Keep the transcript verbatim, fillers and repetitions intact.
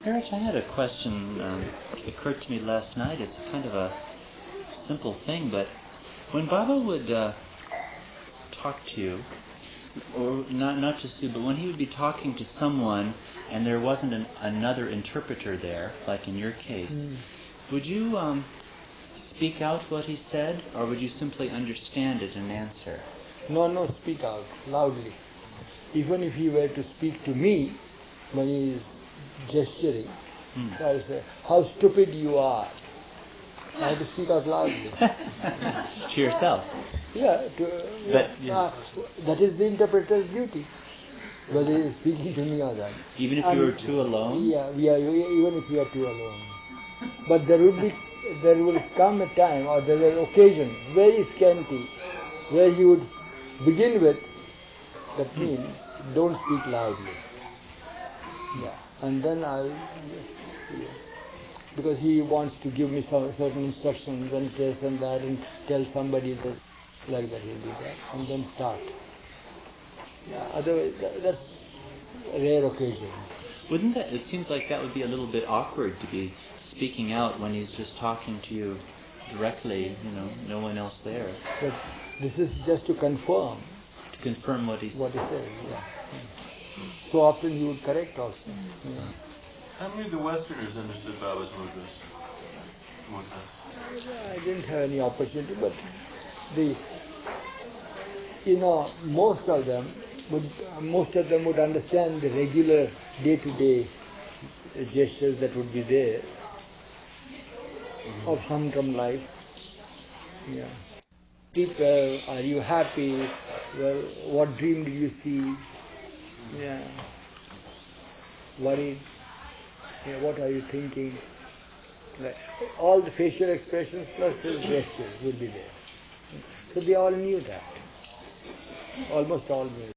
Haraj, I had a question um, occurred to me last night. It's kind of a simple thing, but when Baba would uh, talk to you, or not not just you, but when he would be talking to someone and there wasn't an, another interpreter there, like in your case, mm. would you um, speak out what he said, or would you simply understand it and answer? No, no, speak out loudly. Even if he were to speak to me when he is gesturing, hmm. so I say, "How stupid you are!" I have to speak out loudly. To yourself? Yeah, to, but, yeah. yeah. Uh, that is the interpreter's duty, whether he is speaking to me or that. Even if and you were two alone? Yeah, we are, even if we are two alone. But there will be, there will come a time, or there will be an occasion, very scanty, where he would begin with, that hmm. means, don't speak loudly. Yeah, and then I'll, yes, yes. Because he wants to give me some certain instructions and this and that, and tell somebody this, like that he'll do that, and then start. Yeah, otherwise, that, that's a rare occasion. Wouldn't that, it seems like that would be a little bit awkward to be speaking out when he's just talking to you directly, you know, no one else there. But this is just to confirm. To confirm what he said. What he said, yeah. So often he would correct also. Yeah. How many of the Westerners understood Baba's mudras? mudras? I didn't have any opportunity, but the, you know, most of them would, most of them would understand the regular day-to-day gestures that would be there mm-hmm. of humdrum life. Yeah. Sleep well, are you happy? Well, what dream did you see? Yeah. Worried? Yeah, what are you thinking? Like, all the facial expressions plus the gestures would be there. So they all knew that. Almost all knew.